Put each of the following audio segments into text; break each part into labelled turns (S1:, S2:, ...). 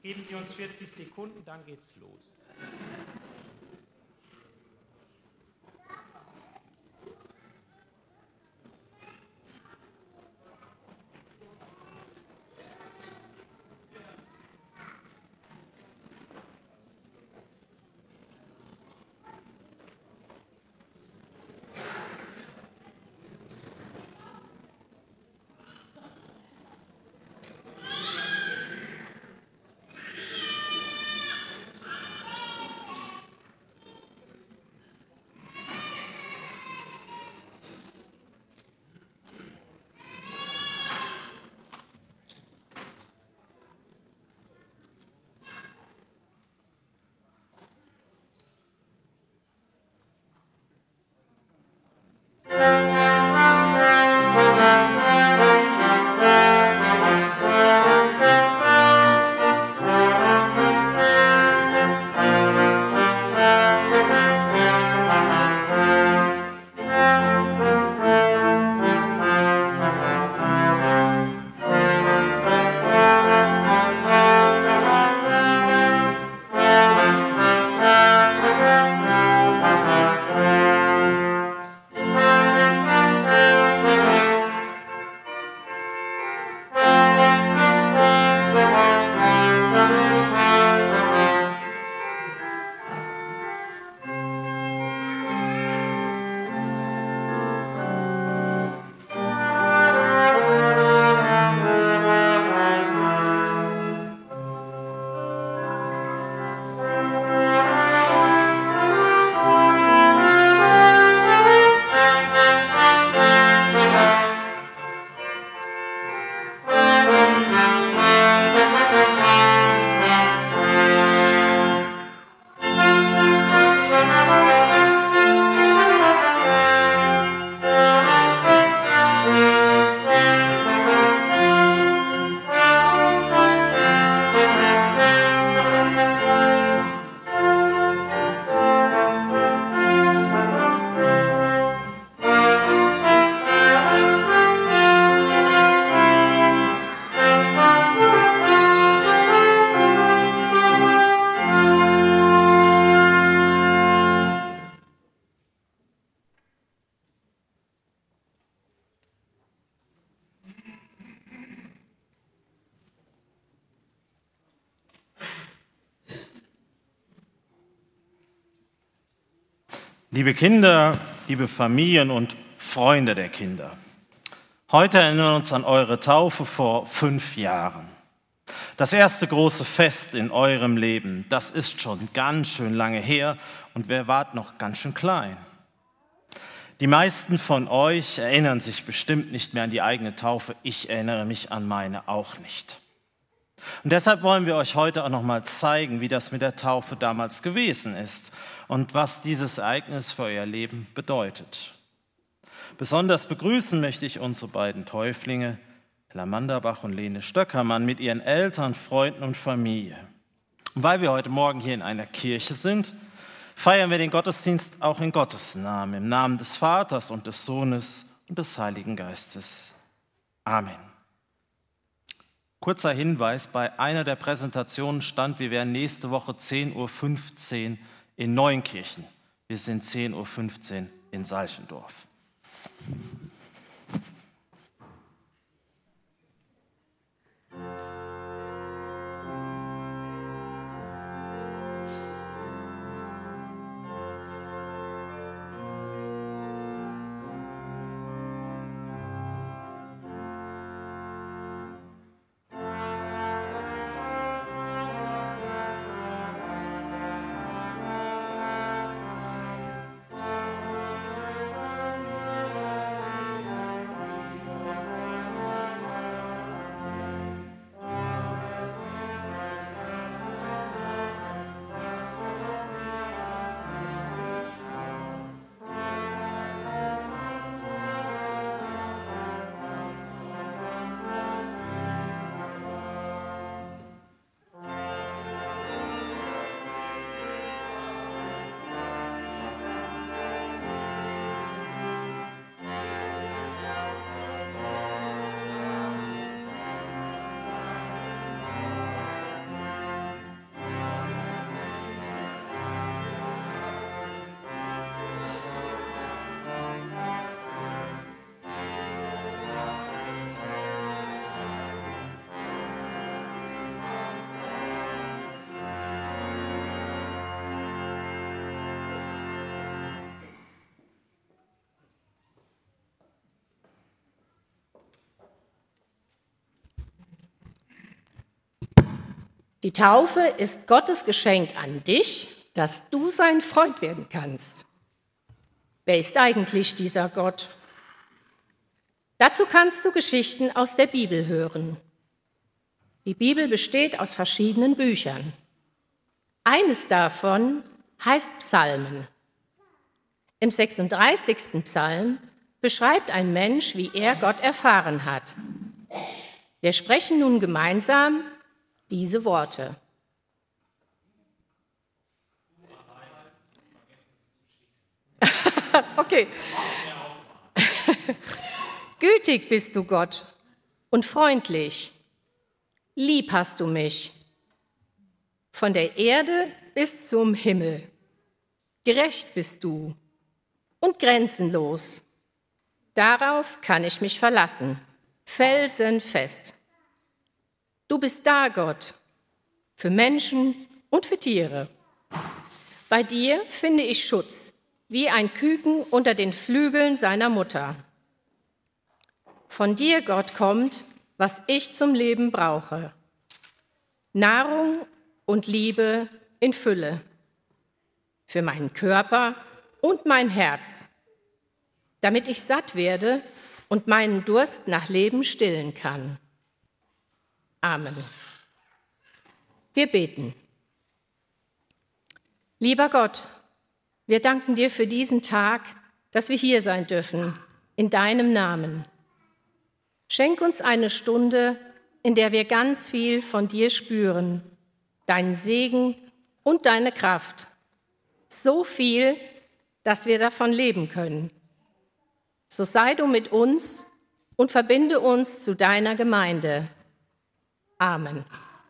S1: Geben Sie uns 40 Sekunden, dann geht's los.
S2: Liebe Kinder, liebe Familien und Freunde der Kinder, heute erinnern wir uns an eure Taufe vor 5 Jahren. Das erste große Fest in eurem Leben, das ist schon ganz schön lange her und ihr wart noch ganz schön klein. Die meisten von euch erinnern sich bestimmt nicht mehr an die eigene Taufe. Ich erinnere mich an meine auch nicht. Und deshalb wollen wir euch heute auch noch mal zeigen, wie das mit der Taufe damals gewesen ist und was dieses Ereignis für euer Leben bedeutet. Besonders begrüßen möchte ich unsere beiden Täuflinge, Ella Manderbach und Lene Stöckermann, mit ihren Eltern, Freunden und Familie. Und weil wir heute Morgen hier in einer Kirche sind, feiern wir den Gottesdienst auch in Gottes Namen, im Namen des Vaters und des Sohnes und des Heiligen Geistes. Amen. Kurzer Hinweis, bei einer der Präsentationen stand, wir wären nächste Woche 10.15 Uhr in Neunkirchen. Wir sind 10.15 Uhr in Salchendorf.
S3: Die Taufe ist Gottes Geschenk an dich, dass du sein Freund werden kannst. Wer ist eigentlich dieser Gott? Dazu kannst du Geschichten aus der Bibel hören. Die Bibel besteht aus verschiedenen Büchern. Eines davon heißt Psalmen. Im 36. Psalm beschreibt ein Mensch, wie er Gott erfahren hat. Wir sprechen nun gemeinsam diese Worte. Okay. Gütig bist du, Gott, und freundlich. Lieb hast du mich. Von der Erde bis zum Himmel. Gerecht bist du und grenzenlos. Darauf kann ich mich verlassen, felsenfest. Du bist da, Gott, für Menschen und für Tiere. Bei dir finde ich Schutz, wie ein Küken unter den Flügeln seiner Mutter. Von dir, Gott, kommt, was ich zum Leben brauche. Nahrung und Liebe in Fülle. Für meinen Körper und mein Herz, damit ich satt werde und meinen Durst nach Leben stillen kann. Amen. Wir beten. Lieber Gott, wir danken dir für diesen Tag, dass wir hier sein dürfen, in deinem Namen. Schenk uns eine Stunde, in der wir ganz viel von dir spüren, deinen Segen und deine Kraft. So viel, dass wir davon leben können. So sei du mit uns und verbinde uns zu deiner Gemeinde. Amen.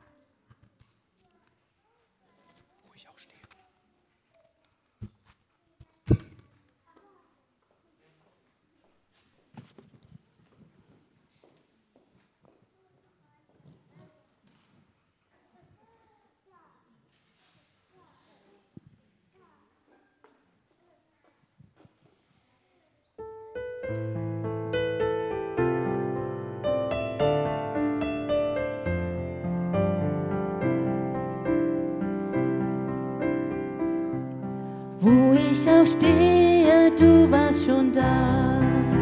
S4: Wo ich auch stehe, du warst schon da.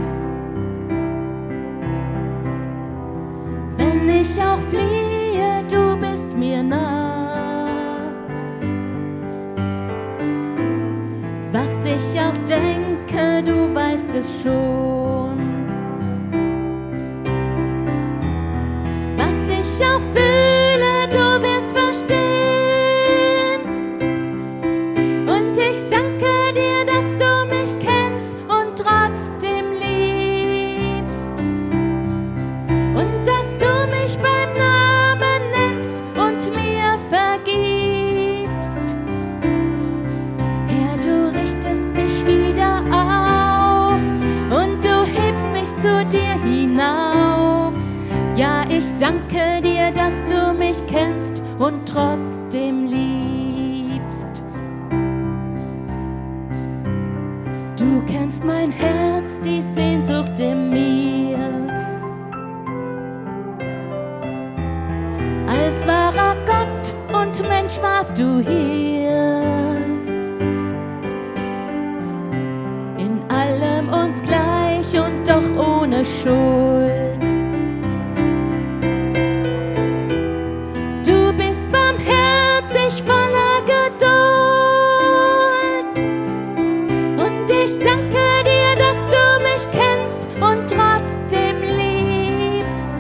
S4: Wenn ich auch fliehe, du bist mir nah. Was ich auch denke, du weißt es schon. Was ich auch fühle, du wirst verstehen. Ich danke dir, dass du mich kennst und trotzdem liebst. Und dass du mich beim Namen nennst und mir vergibst. Herr, du richtest mich wieder auf und du hebst mich zu dir hinauf. Ja, ich danke dir, dass du mich kennst und trotzdem liebst. Du kennst mein Herz, die Sehnsucht in mir. Als wahrer Gott und Mensch warst du hier. In allem uns gleich und doch ohne Schuld. Du bist barmherzig, voller Geduld. Ich danke dir, dass du mich kennst und trotzdem liebst.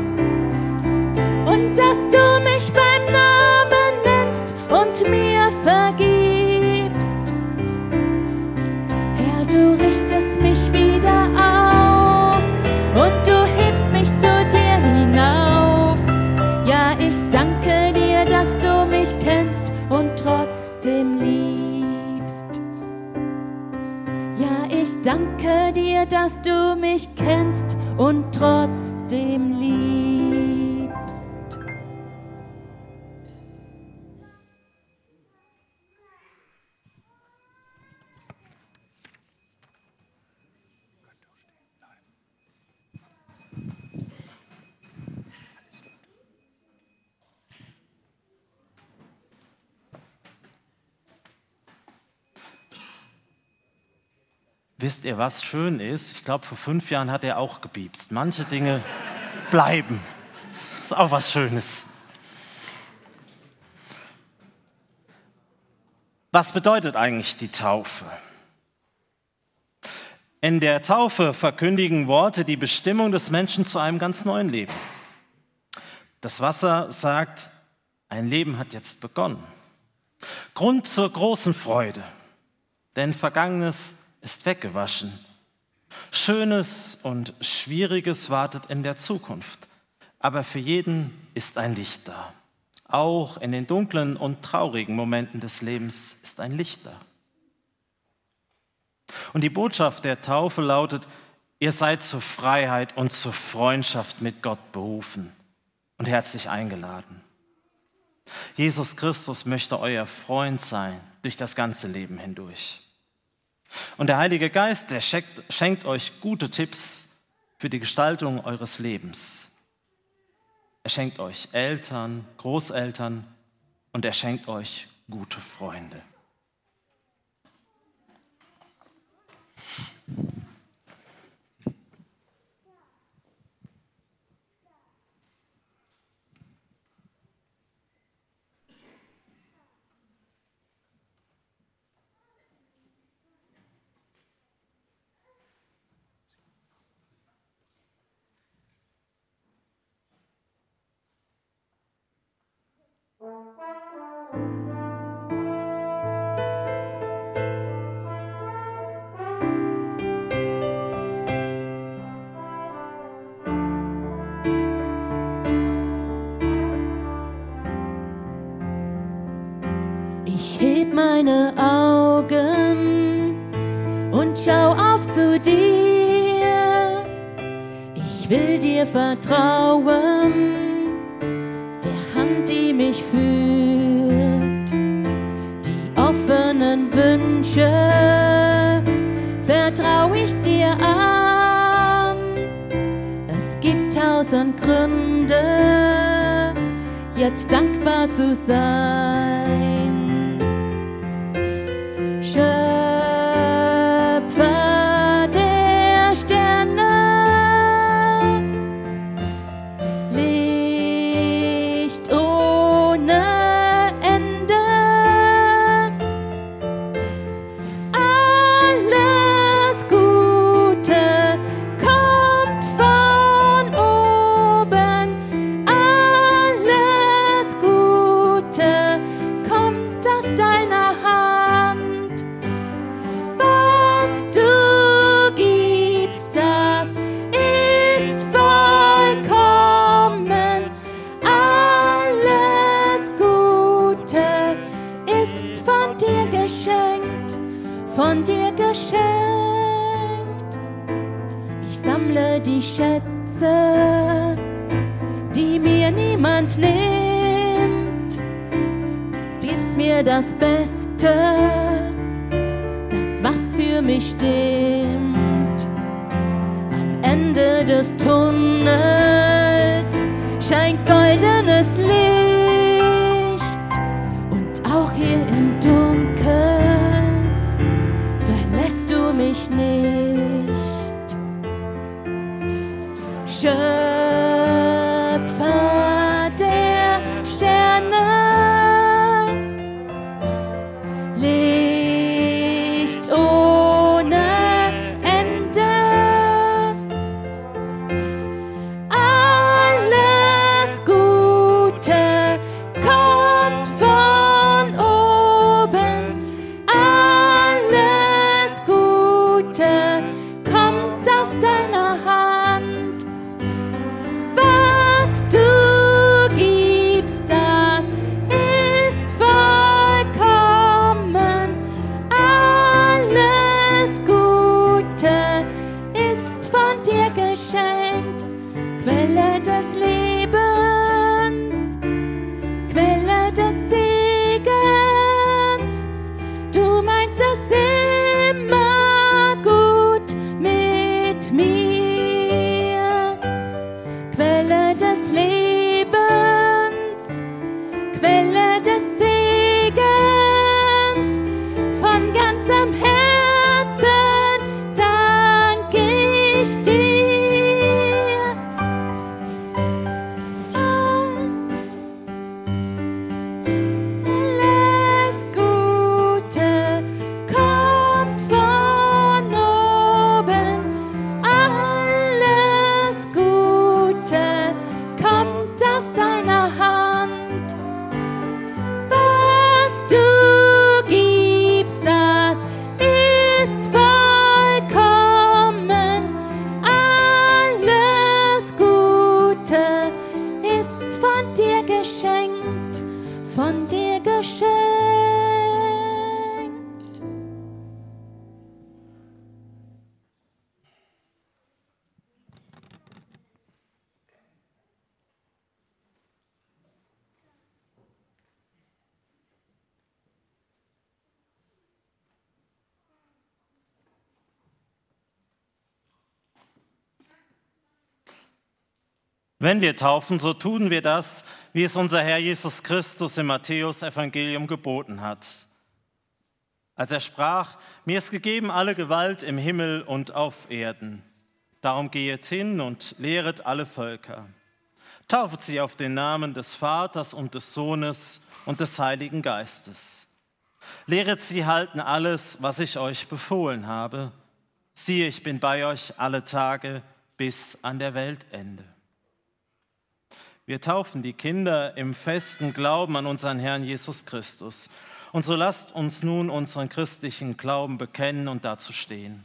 S4: Und dass du mich beim Namen nennst und mir vergibst. Herr, du richtest mich wieder auf und du hebst mich zu dir hinauf. Ja, ich danke dir, dass du mich kennst und trotzdem liebst. Ja, ich danke dir, dass du mich kennst und trotzdem liebst.
S2: wisst ihr, was schön ist? Ich glaube, vor 5 Jahren hat er auch gepiepst. Manche Dinge bleiben. Das ist auch was Schönes. Was bedeutet eigentlich die Taufe? In der Taufe verkündigen Worte die Bestimmung des Menschen zu einem ganz neuen Leben. Das Wasser sagt, ein Leben hat jetzt begonnen. Grund zur großen Freude, denn Vergangenes ist weggewaschen. Schönes und Schwieriges wartet in der Zukunft, aber für jeden ist ein Licht da. Auch in den dunklen und traurigen Momenten des Lebens ist ein Licht da. Und die Botschaft der Taufe lautet, ihr seid zur Freiheit und zur Freundschaft mit Gott berufen und herzlich eingeladen. Jesus Christus möchte euer Freund sein durch das ganze Leben hindurch. Und der Heilige Geist, der schenkt euch gute Tipps für die Gestaltung eures Lebens. Er schenkt euch Eltern, Großeltern und er schenkt euch gute Freunde.
S4: Ich heb meine Augen und schau auf zu dir. Ich will dir vertrauen, der Hand, die mich führt. Die offenen Wünsche vertrau ich dir an. Es gibt 1000 Gründe, jetzt dankbar zu sein. Schöpfer der Sterne, Licht ohne Ende, alles Gute kommt von oben, alles Gute kommt aus deiner Hand. Was du gibst, das ist vollkommen. Alles Gute ist von dir geschenkt, von dir geschenkt. Ich sammle die Schätze, die mir niemand nimmt. Gibst mir das Beste, was für mich stimmt. Am Ende des Tunnels scheint goldenes Licht und auch hier im Dunkeln verlässt du mich nicht. Schöpfer der Sterne, Licht ohne Ende, alles Gute kommt von oben, alles Gute kommt aus deiner Hand. Was du gibst, das ist vollkommen. Alles Gute ist von dir geschenkt. Quelle des Lebens, Quelle des Segens. Du meinst es immer gut mit mir. Quelle des Lebens, Quelle des Segens, von ganzem Herzen von dir geschenkt.
S2: Wenn wir taufen, so tun wir das, wie es unser Herr Jesus Christus im Matthäus-Evangelium geboten hat. Als er sprach, mir ist gegeben alle Gewalt im Himmel und auf Erden. Darum gehet hin und lehret alle Völker. Taufet sie auf den Namen des Vaters und des Sohnes und des Heiligen Geistes. Lehret sie halten alles, was ich euch befohlen habe. Siehe, ich bin bei euch alle Tage bis an der Weltende. Wir taufen die Kinder im festen Glauben an unseren Herrn Jesus Christus. Und so lasst uns nun unseren christlichen Glauben bekennen und dazu stehen.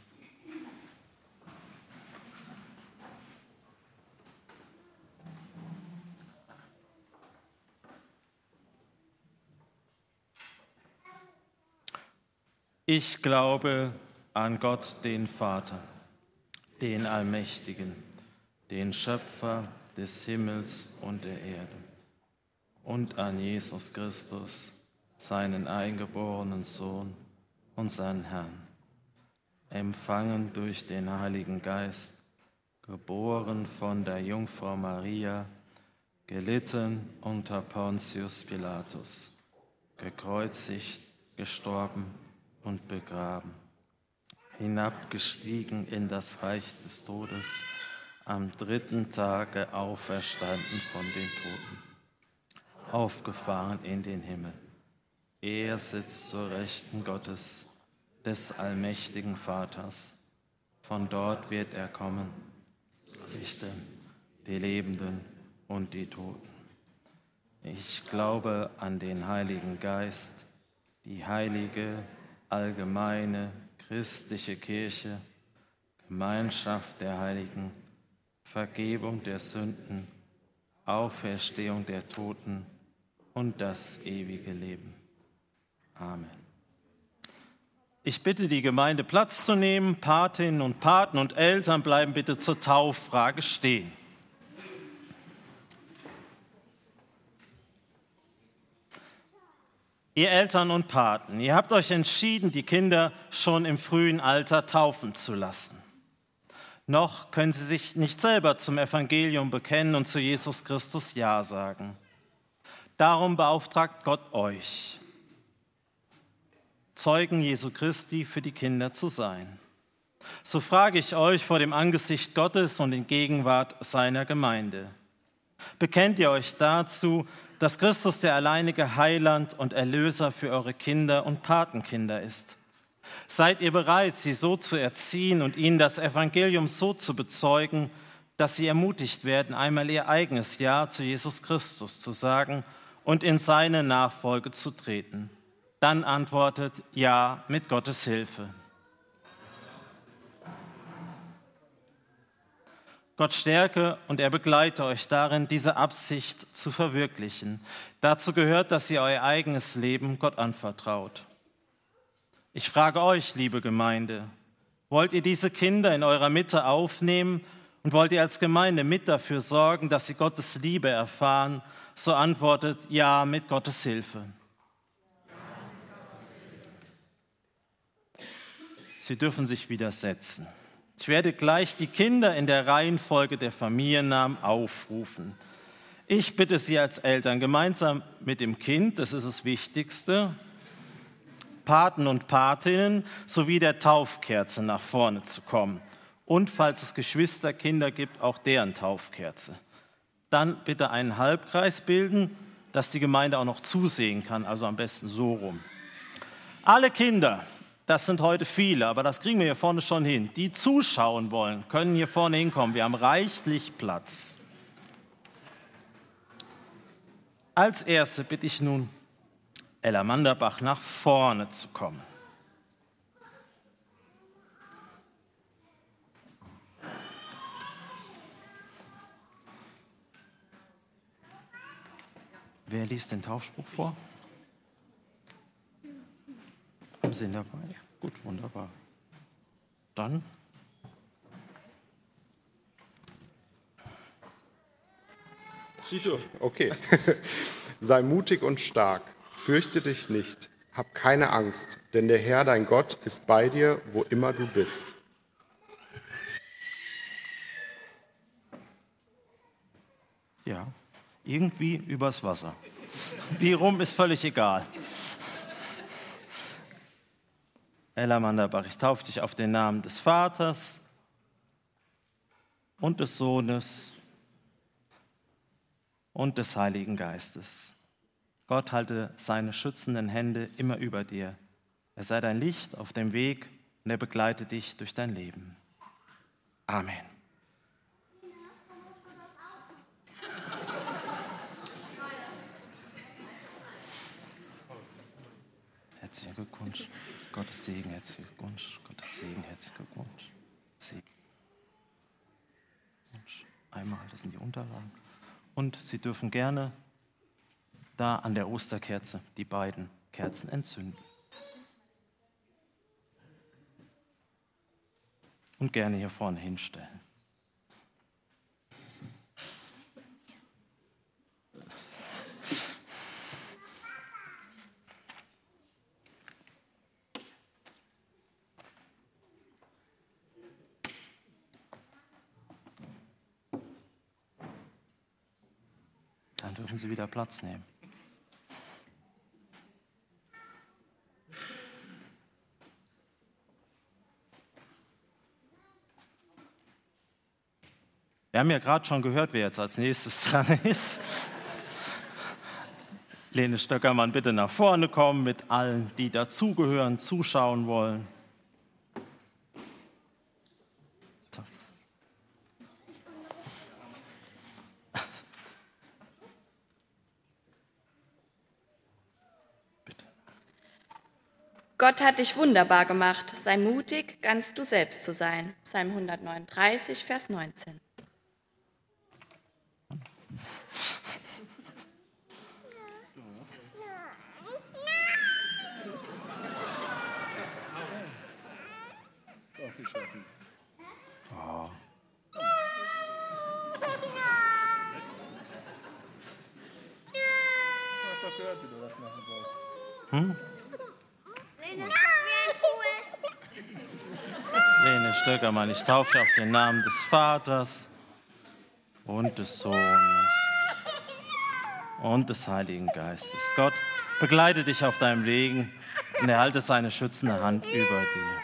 S2: Ich glaube an Gott, den Vater, den Allmächtigen, den Schöpfer des Himmels und der Erde, und an Jesus Christus, seinen eingeborenen Sohn, unseren Herrn, empfangen durch den Heiligen Geist, geboren von der Jungfrau Maria, gelitten unter Pontius Pilatus, gekreuzigt, gestorben und begraben, hinabgestiegen in das Reich des Todes, am 3. Tage auferstanden von den Toten, aufgefahren in den Himmel. Er sitzt zur Rechten Gottes, des allmächtigen Vaters. Von dort wird er kommen, richten die Lebenden und die Toten. Ich glaube an den Heiligen Geist, die heilige, allgemeine, christliche Kirche, Gemeinschaft der Heiligen, Vergebung der Sünden, Auferstehung der Toten und das ewige Leben. Amen. Ich bitte die Gemeinde, Platz zu nehmen. Patinnen und Paten und Eltern bleiben bitte zur Tauffrage stehen. Ihr Eltern und Paten, ihr habt euch entschieden, die Kinder schon im frühen Alter taufen zu lassen. Noch können sie sich nicht selber zum Evangelium bekennen und zu Jesus Christus Ja sagen. Darum beauftragt Gott euch, Zeugen Jesu Christi für die Kinder zu sein. So frage ich euch vor dem Angesicht Gottes und in Gegenwart seiner Gemeinde. Bekennt ihr euch dazu, dass Christus der alleinige Heiland und Erlöser für eure Kinder und Patenkinder ist? Seid ihr bereit, sie so zu erziehen und ihnen das Evangelium so zu bezeugen, dass sie ermutigt werden, einmal ihr eigenes Ja zu Jesus Christus zu sagen und in seine Nachfolge zu treten? Dann antwortet Ja mit Gottes Hilfe. Gott stärke und er begleite euch darin, diese Absicht zu verwirklichen. Dazu gehört, dass ihr euer eigenes Leben Gott anvertraut. Ich frage euch, liebe Gemeinde, wollt ihr diese Kinder in eurer Mitte aufnehmen und wollt ihr als Gemeinde mit dafür sorgen, dass sie Gottes Liebe erfahren? So antwortet Ja mit Gottes Hilfe. Sie dürfen sich wieder setzen. Ich werde gleich die Kinder in der Reihenfolge der Familiennamen aufrufen. Ich bitte Sie als Eltern, gemeinsam mit dem Kind, das ist das Wichtigste, Paten und Patinnen sowie der Taufkerze nach vorne zu kommen. Und falls es Geschwisterkinder gibt, auch deren Taufkerze. Dann bitte einen Halbkreis bilden, dass die Gemeinde auch noch zusehen kann, also am besten so rum. Alle Kinder, das sind heute viele, aber das kriegen wir hier vorne schon hin, die zuschauen wollen, können hier vorne hinkommen. Wir haben reichlich Platz. Als Erste bitte ich nun Ella Manderbach nach vorne zu kommen. Wer liest den Taufspruch vor? Haben Sie ihn dabei? Ja. Gut, wunderbar. Dann.
S5: Sie dürfen. Okay. Sei mutig und stark, fürchte dich nicht, hab keine Angst, denn der Herr, dein Gott, ist bei dir, wo immer du bist.
S2: Ja, irgendwie übers Wasser. Wie rum ist völlig egal. Ella Manderbach, ich taufe dich auf den Namen des Vaters und des Sohnes und des Heiligen Geistes. Gott halte seine schützenden Hände immer über dir. Er sei dein Licht auf dem Weg und er begleite dich durch dein Leben. Amen. Herzlichen Glückwunsch. Gottes Segen, herzlichen Glückwunsch. Gottes Segen, herzlichen Glückwunsch. Segen. Einmal, das sind die Unterlagen. Und Sie dürfen gerne da an der Osterkerze die beiden Kerzen entzünden. Und gerne hier vorne hinstellen. Dann dürfen Sie wieder Platz nehmen. Wir haben ja gerade schon gehört, wer jetzt als nächstes dran ist. Lene Stöckermann, bitte nach vorne kommen mit allen, die dazugehören, zuschauen wollen.
S6: Gott hat dich wunderbar gemacht. Sei mutig, ganz du selbst zu sein. Psalm 139, Vers 19.
S2: Oh.
S7: Du hast doch gehört, wie du das machen sollst.
S2: Lene Stöckermann, ich taufe auf den Namen des Vaters und des Sohnes und des Heiligen Geistes. Gott begleite dich auf deinem Weg und er halte seine schützende Hand über dir.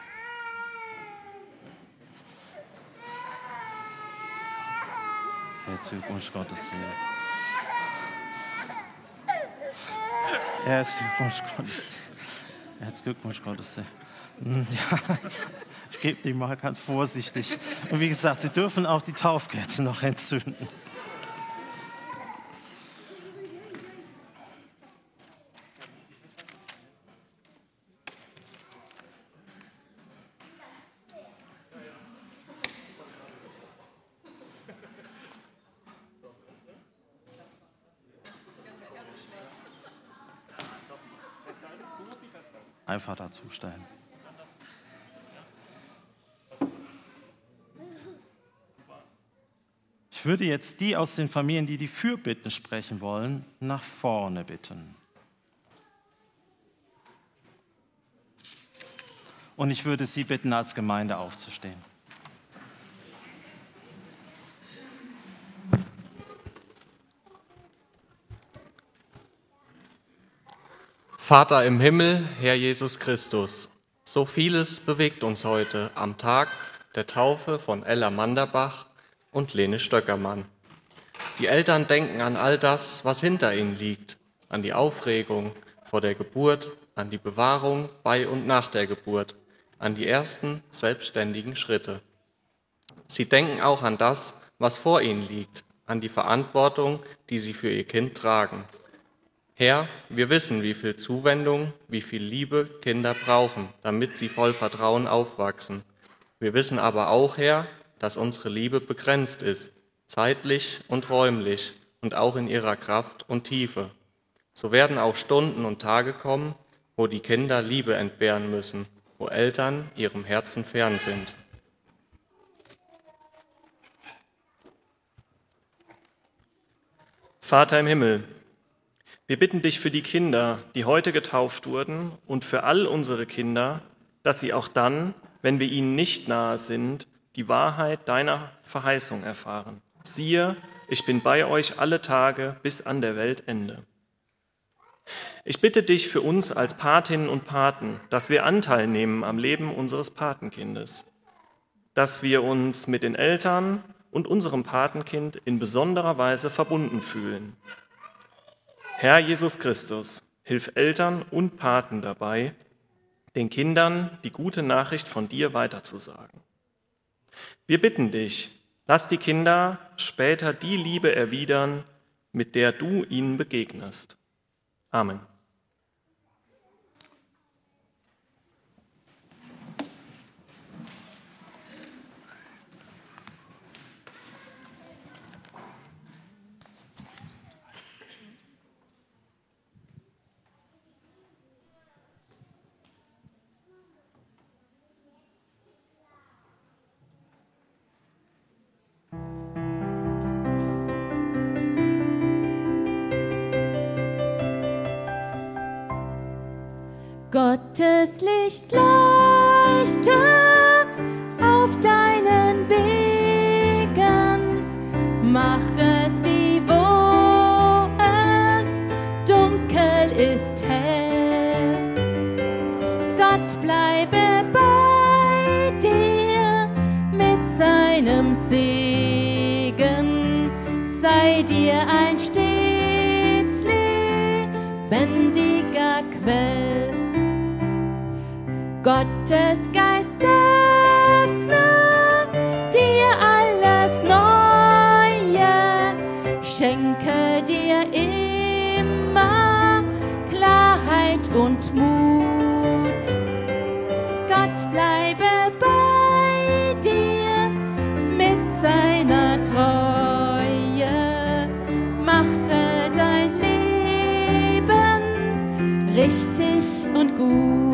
S2: Herzlichen Glückwunsch, Gottes Segen. Herzlichen Glückwunsch, Gottes Segen. Herzlichen Glückwunsch, Gottes Segen. Ja, ich gebe die mal ganz vorsichtig. Und wie gesagt, Sie dürfen auch die Taufkerze noch entzünden. Einfach dazustellen. Ich würde jetzt die aus den Familien, die die Fürbitten sprechen wollen, nach vorne bitten. Und ich würde Sie bitten, als Gemeinde aufzustehen.
S8: Vater im Himmel, Herr Jesus Christus, so vieles bewegt uns heute am Tag der Taufe von Ella Manderbach und Lene Stöckermann. Die Eltern denken an all das, was hinter ihnen liegt, an die Aufregung vor der Geburt, an die Bewahrung bei und nach der Geburt, an die ersten selbstständigen Schritte. Sie denken auch an das, was vor ihnen liegt, an die Verantwortung, die sie für ihr Kind tragen. Herr, wir wissen, wie viel Zuwendung, wie viel Liebe Kinder brauchen, damit sie voll Vertrauen aufwachsen. Wir wissen aber auch, Herr, dass unsere Liebe begrenzt ist, zeitlich und räumlich und auch in ihrer Kraft und Tiefe. So werden auch Stunden und Tage kommen, wo die Kinder Liebe entbehren müssen, wo Eltern ihrem Herzen fern sind. Vater im Himmel, wir bitten dich für die Kinder, die heute getauft wurden, und für all unsere Kinder, dass sie auch dann, wenn wir ihnen nicht nahe sind, die Wahrheit deiner Verheißung erfahren. Siehe, ich bin bei euch alle Tage bis an der Weltende. Ich bitte dich für uns als Patinnen und Paten, dass wir Anteil nehmen am Leben unseres Patenkindes, dass wir uns mit den Eltern und unserem Patenkind in besonderer Weise verbunden fühlen. Herr Jesus Christus, hilf Eltern und Paten dabei, den Kindern die gute Nachricht von dir weiterzusagen. Wir bitten dich, lass die Kinder später die Liebe erwidern, mit der du ihnen begegnest. Amen.
S4: Gottes Licht leuchte auf deinen Wegen, mache sie, wo es dunkel ist, hell. Gott bleibe bei dir mit seinem Segen, sei dir ein stets lebendiger Quell. Gottes Geist öffne dir alles Neue, schenke dir immer Klarheit und Mut. Gott bleibe bei dir mit seiner Treue, mache dein Leben richtig und gut.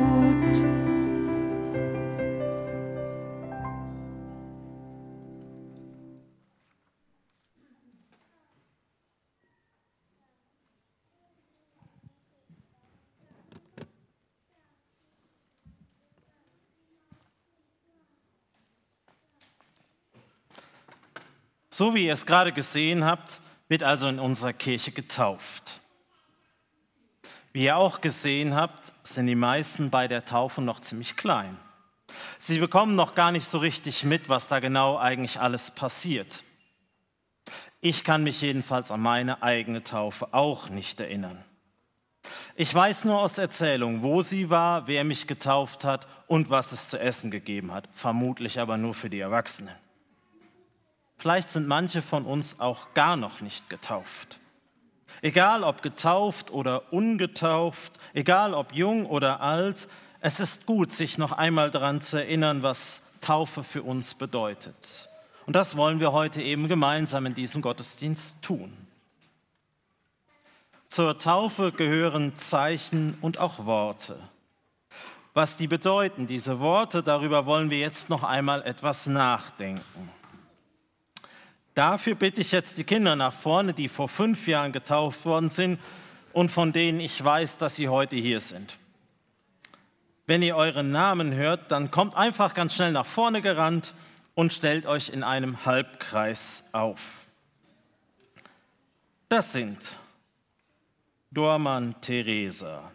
S2: So wie ihr es gerade gesehen habt, wird also in unserer Kirche getauft. Wie ihr auch gesehen habt, sind die meisten bei der Taufe noch ziemlich klein. Sie bekommen noch gar nicht so richtig mit, was da genau eigentlich alles passiert. Ich kann mich jedenfalls an meine eigene Taufe auch nicht erinnern. Ich weiß nur aus Erzählungen, wo sie war, wer mich getauft hat und was es zu essen gegeben hat, vermutlich aber nur für die Erwachsenen. Vielleicht sind manche von uns auch gar noch nicht getauft. Egal ob getauft oder ungetauft, egal ob jung oder alt, es ist gut, sich noch einmal daran zu erinnern, was Taufe für uns bedeutet. Und das wollen wir heute eben gemeinsam in diesem Gottesdienst tun. Zur Taufe gehören Zeichen und auch Worte. Was die bedeuten, diese Worte, darüber wollen wir jetzt noch einmal etwas nachdenken. Dafür bitte ich jetzt die Kinder nach vorne, die vor 5 Jahren getauft worden sind und von denen ich weiß, dass sie heute hier sind. Wenn ihr euren Namen hört, dann kommt einfach ganz schnell nach vorne gerannt und stellt euch in einem Halbkreis auf. Das sind Dormann Theresa,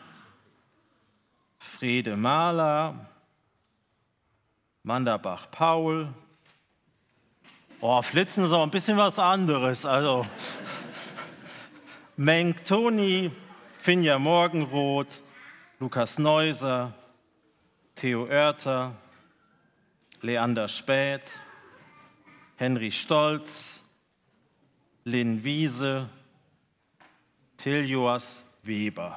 S2: Frede Mahler, Manderbach Paul. Oh, Flitzen ist auch ein bisschen was anderes. Also Menk Toni, Finja Morgenroth, Lukas Neuser, Theo Oerter, Leander Späth, Henry Stolz, Lynn Wiese, Tiljoas Weber.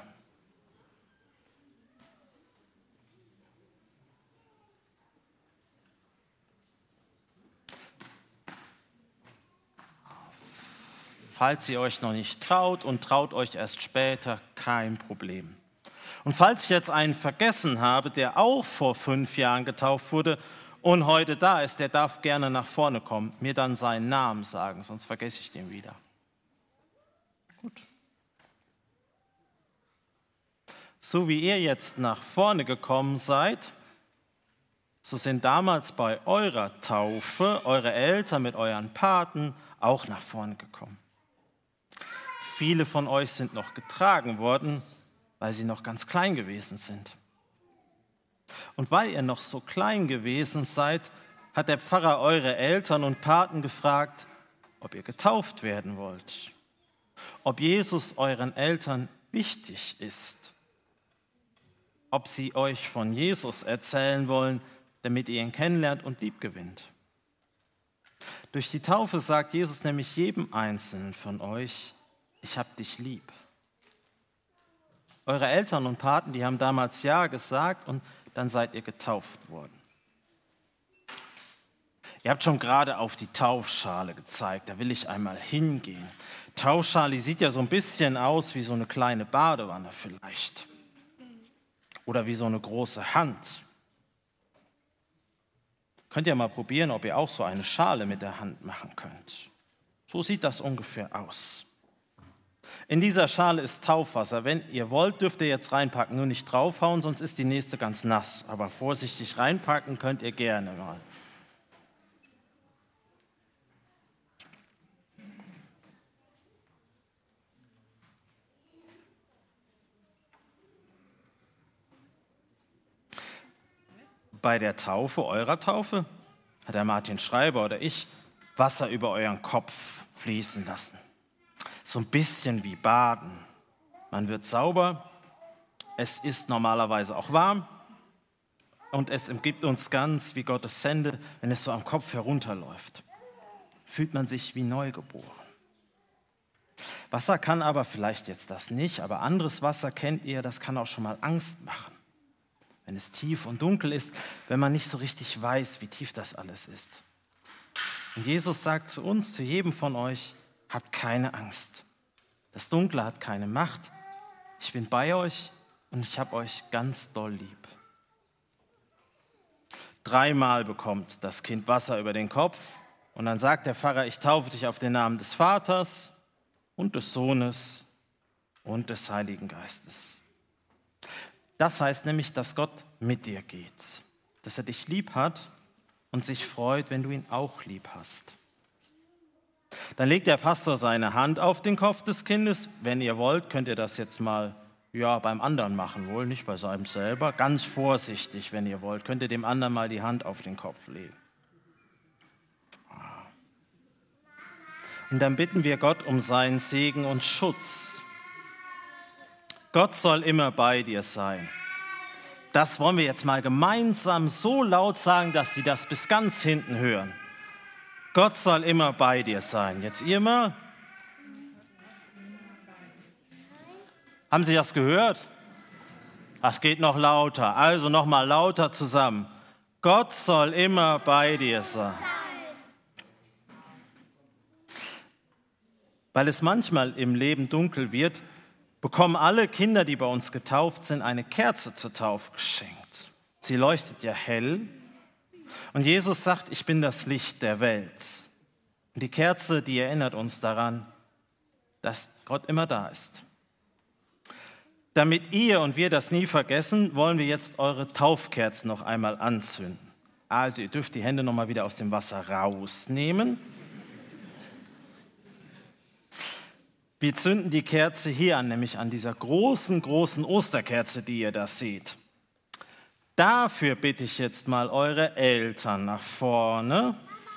S2: Falls ihr euch noch nicht traut und traut euch erst später, kein Problem. Und falls ich jetzt einen vergessen habe, der auch vor 5 Jahren getauft wurde und heute da ist, der darf gerne nach vorne kommen, mir dann seinen Namen sagen, sonst vergesse ich den wieder. Gut. So wie ihr jetzt nach vorne gekommen seid, so sind damals bei eurer Taufe eure Eltern mit euren Paten auch nach vorne gekommen. Viele von euch sind noch getragen worden, weil sie noch ganz klein gewesen sind. Und weil ihr noch so klein gewesen seid, hat der Pfarrer eure Eltern und Paten gefragt, ob ihr getauft werden wollt, ob Jesus euren Eltern wichtig ist, ob sie euch von Jesus erzählen wollen, damit ihr ihn kennenlernt und lieb gewinnt. Durch die Taufe sagt Jesus nämlich jedem Einzelnen von euch, ich hab dich lieb. Eure Eltern und Paten, die haben damals Ja gesagt und dann seid ihr getauft worden. Ihr habt schon gerade auf die Taufschale gezeigt, da will ich einmal hingehen. Taufschale, die sieht ja so ein bisschen aus wie so eine kleine Badewanne vielleicht. Oder wie so eine große Hand. Könnt ihr mal probieren, ob ihr auch so eine Schale mit der Hand machen könnt. So sieht das ungefähr aus. In dieser Schale ist Taufwasser. Wenn ihr wollt, dürft ihr jetzt reinpacken. Nur nicht draufhauen, sonst ist die nächste ganz nass. Aber vorsichtig reinpacken könnt ihr gerne mal. Bei der Taufe, eurer Taufe, hat der Martin Schreiber oder ich Wasser über euren Kopf fließen lassen. So ein bisschen wie Baden. Man wird sauber, es ist normalerweise auch warm und es umgibt uns ganz wie Gottes Hände, wenn es so am Kopf herunterläuft. Fühlt man sich wie neugeboren. Wasser kann aber, vielleicht jetzt das nicht, aber anderes Wasser kennt ihr, das kann auch schon mal Angst machen. Wenn es tief und dunkel ist, wenn man nicht so richtig weiß, wie tief das alles ist. Und Jesus sagt zu uns, zu jedem von euch, habt keine Angst. Das Dunkle hat keine Macht. Ich bin bei euch und ich habe euch ganz doll lieb. 3-mal bekommt das Kind Wasser über den Kopf und dann sagt der Pfarrer, ich taufe dich auf den Namen des Vaters und des Sohnes und des Heiligen Geistes. Das heißt nämlich, dass Gott mit dir geht, dass er dich lieb hat und sich freut, wenn du ihn auch lieb hast. Dann legt der Pastor seine Hand auf den Kopf des Kindes. Wenn ihr wollt, könnt ihr das jetzt mal beim anderen machen, wohl nicht bei seinem selber. Ganz vorsichtig, wenn ihr wollt, könnt ihr dem anderen mal die Hand auf den Kopf legen. Und dann bitten wir Gott um seinen Segen und Schutz. Gott soll immer bei dir sein. Das wollen wir jetzt mal gemeinsam so laut sagen, dass Sie das bis ganz hinten hören. Gott soll immer bei dir sein. Jetzt ihr mal. Haben Sie das gehört? Das geht noch lauter. Also noch mal lauter zusammen. Gott soll immer bei dir sein. Weil es manchmal im Leben dunkel wird, bekommen alle Kinder, die bei uns getauft sind, eine Kerze zur Taufe geschenkt. Sie leuchtet ja hell. Und Jesus sagt, ich bin das Licht der Welt. Und die Kerze, die erinnert uns daran, dass Gott immer da ist. Damit ihr und wir das nie vergessen, wollen wir jetzt eure Taufkerzen noch einmal anzünden. Also ihr dürft die Hände noch mal wieder aus dem Wasser rausnehmen. Wir zünden die Kerze hier an, nämlich an dieser großen Osterkerze, die ihr da seht. Dafür bitte ich jetzt mal eure Eltern nach vorne.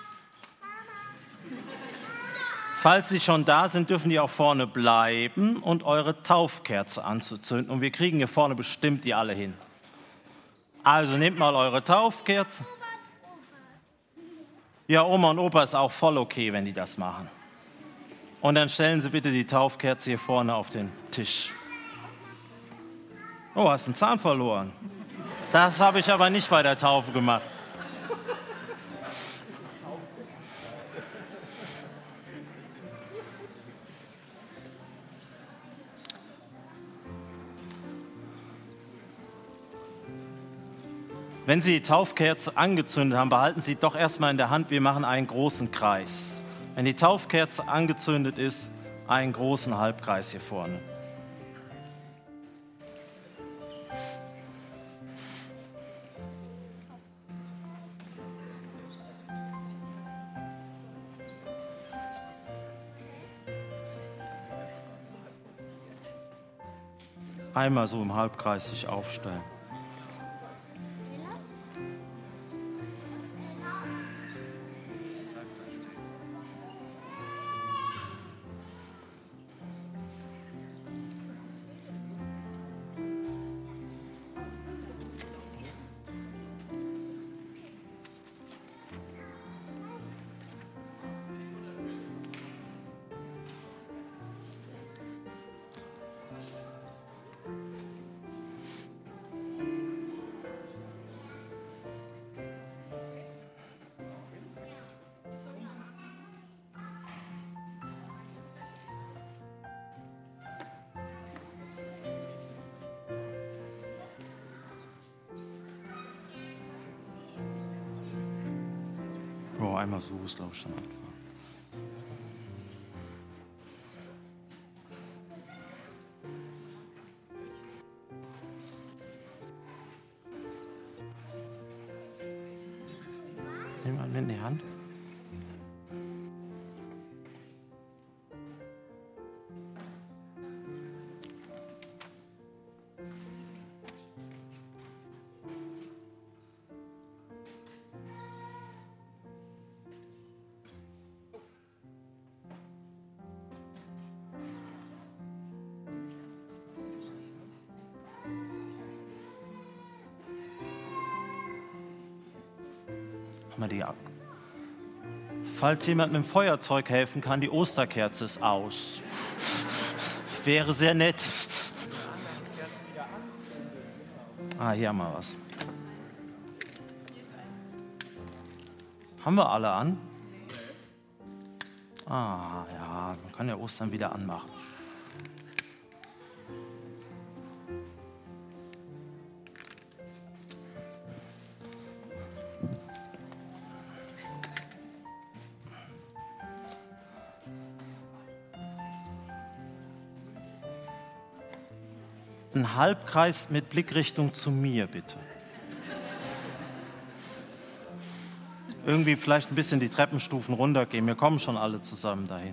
S2: Falls sie schon da sind, dürfen die auch vorne bleiben und eure Taufkerze anzuzünden. Und wir kriegen hier vorne bestimmt die alle hin. Also nehmt mal eure Taufkerze. Ja, Oma und Opa ist auch voll okay, wenn die das machen. Und dann stellen Sie bitte die Taufkerze hier vorne auf den Tisch. Oh, hast einen Zahn verloren. Das habe ich aber nicht bei der Taufe gemacht. Wenn Sie die Taufkerze angezündet haben, behalten Sie doch erstmal in der Hand, wir machen einen großen Kreis. Wenn die Taufkerze angezündet ist, einen großen Halbkreis hier vorne. Einmal so im Halbkreis sich aufstellen. Oh, einmal so ist, glaube ich, schon. Nimm mal in die Hand. Mal die ab. Falls jemand mit dem Feuerzeug helfen kann, die Osterkerze ist aus. Wäre sehr nett. Ah, hier haben wir was. Haben wir alle an? Ah, ja, man kann ja Ostern wieder anmachen. Ein Halbkreis mit Blickrichtung zu mir, bitte. Irgendwie vielleicht ein bisschen die Treppenstufen runtergehen. Wir kommen schon alle zusammen dahin.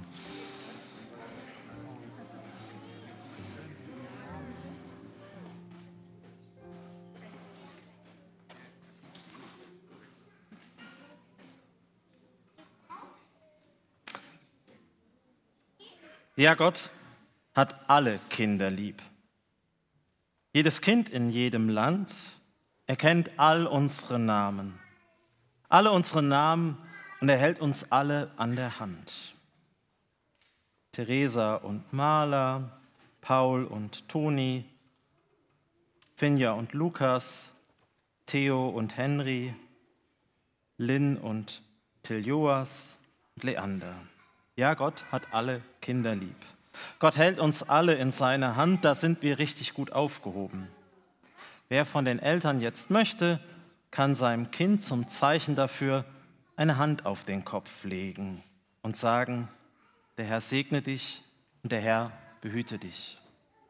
S2: Ja, Gott hat alle Kinder lieb. Jedes Kind in jedem Land erkennt all unsere Namen. Alle unsere Namen und er hält uns alle an der Hand. Theresa und Marla, Paul und Toni, Finja und Lukas, Theo und Henry, Lynn und Tiljoas und Leander. Ja, Gott hat alle Kinder lieb. Gott hält uns alle in seiner Hand, da sind wir richtig gut aufgehoben. Wer von den Eltern jetzt möchte, kann seinem Kind zum Zeichen dafür eine Hand auf den Kopf legen und sagen, der Herr segne dich und der Herr behüte dich.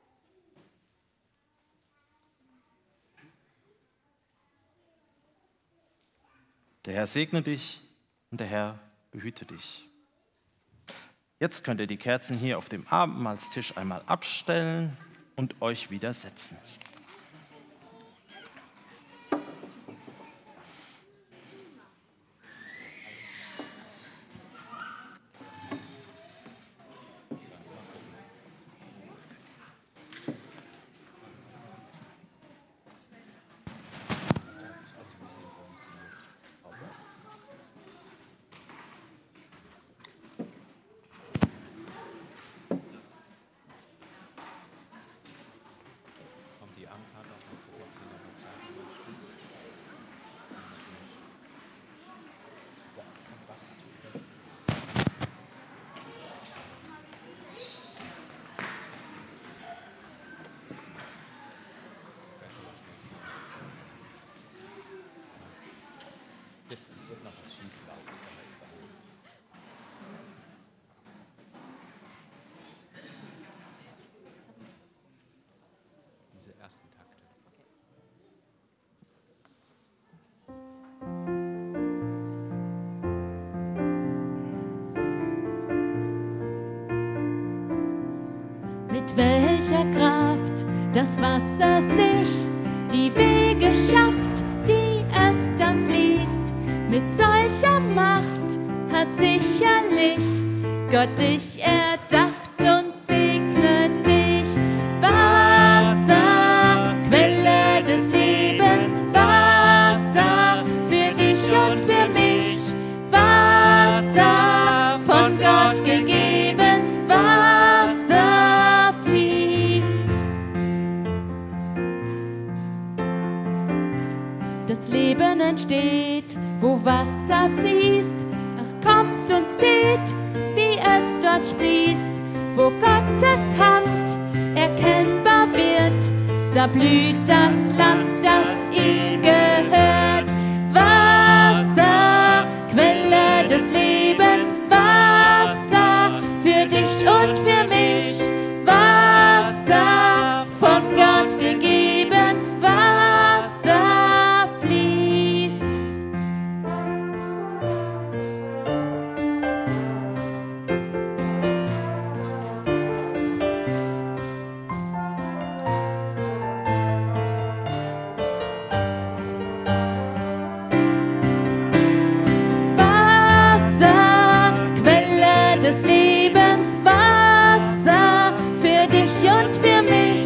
S2: Der Herr segne dich und der Herr behüte dich. Jetzt könnt ihr die Kerzen hier auf dem Abendmahlstisch einmal abstellen und euch wieder setzen.
S1: diese ersten Takte.
S4: Mit welcher Kraft das Wasser sich die Wege schafft, die es dann fließt. Mit solcher Macht hat sicherlich Gott dich erdacht und segnet dich. Wasser, Quelle des Lebens, Wasser für dich und für mich. Wasser von Gott gegeben, Wasser fließt. Das Leben entsteht, wo Wasser fließt. Ach, kommt und seht, wie es dort sprießt. Wo Gottes Hand erkennbar wird, da blüht das Land, das ihm gehört. Wasser, Quelle des Lebens, Wasser für dich und für mich. Wasser von Gott gegeben, Wasser fließt. Wasser, Quelle des Lebens, Wasser für dich und für mich.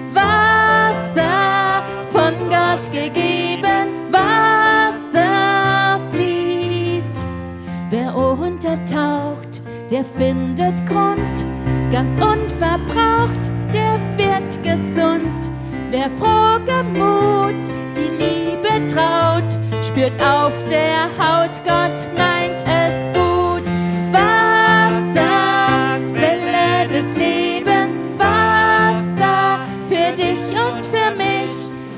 S4: Wasser von Gott gegeben, Wasser fließt. Wer untertaucht, der findet Grund, ganz unverbraucht, der wird gesund. Wer frohgemut die Liebe traut, spürt auf der Haut, Gott meint es gut. Wasser, Quelle des Lebens, Wasser für dich und für mich.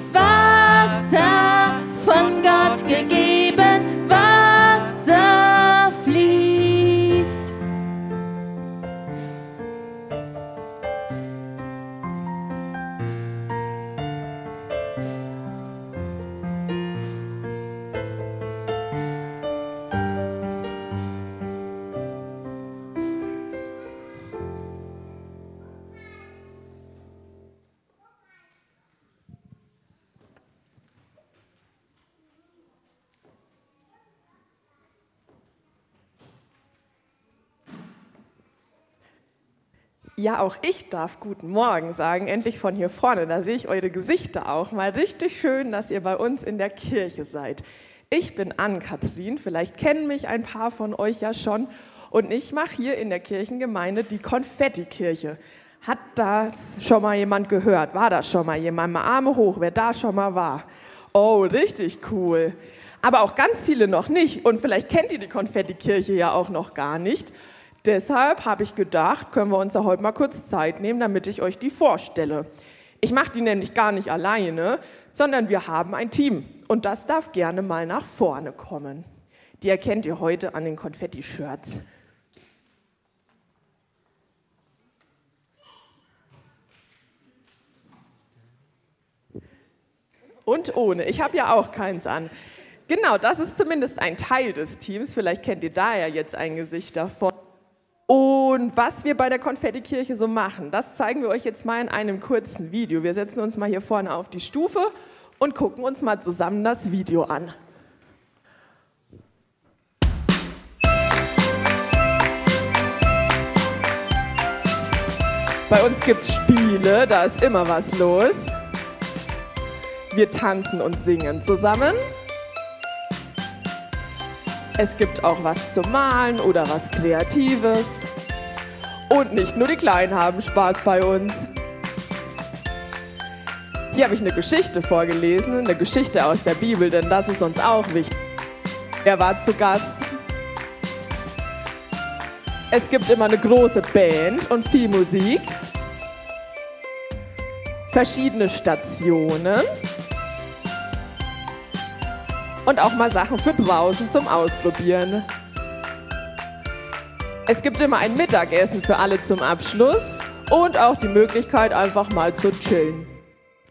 S4: Wasser von Gott gegeben, Wasser fließt.
S9: Ja, auch ich darf guten Morgen sagen, endlich von hier vorne. Da sehe ich eure Gesichter auch mal. Richtig schön, dass ihr bei uns in der Kirche seid. Ich bin Ann-Kathrin, vielleicht kennen mich ein paar von euch ja schon. Und ich mache hier in der Kirchengemeinde die Konfettikirche. Hat das schon mal jemand gehört? War das schon mal jemand? Mal Arme hoch, wer da schon mal war. Oh, richtig cool. Aber auch ganz viele noch nicht. Und vielleicht kennt ihr die Konfettikirche ja auch noch gar nicht. Deshalb habe ich gedacht, können wir uns ja heute mal kurz Zeit nehmen, damit ich euch die vorstelle. Ich mache die nämlich gar nicht alleine, sondern wir haben ein Team. Und das darf gerne mal nach vorne kommen. Die erkennt ihr heute an den Konfetti-Shirts. Und ohne. Ich habe ja auch keins an. Genau, das ist zumindest ein Teil des Teams. Vielleicht kennt ihr da ja jetzt ein Gesicht davon. Und was wir bei der Konfettikirche so machen, das zeigen wir euch jetzt mal in einem kurzen Video. Wir setzen uns mal hier vorne auf die Stufe und gucken uns mal zusammen das Video an. Bei uns gibt es Spiele, da ist immer was los. Wir tanzen und singen zusammen. Es gibt auch was zum Malen oder was Kreatives. Und nicht nur die Kleinen haben Spaß bei uns. Hier habe ich eine Geschichte vorgelesen, eine Geschichte aus der Bibel, denn das ist uns auch wichtig. Wer war zu Gast? Es gibt immer eine große Band und viel Musik. Verschiedene Stationen. Und auch mal Sachen für draußen zum Ausprobieren. Es gibt immer ein Mittagessen für alle zum Abschluss und auch die Möglichkeit, einfach mal zu chillen.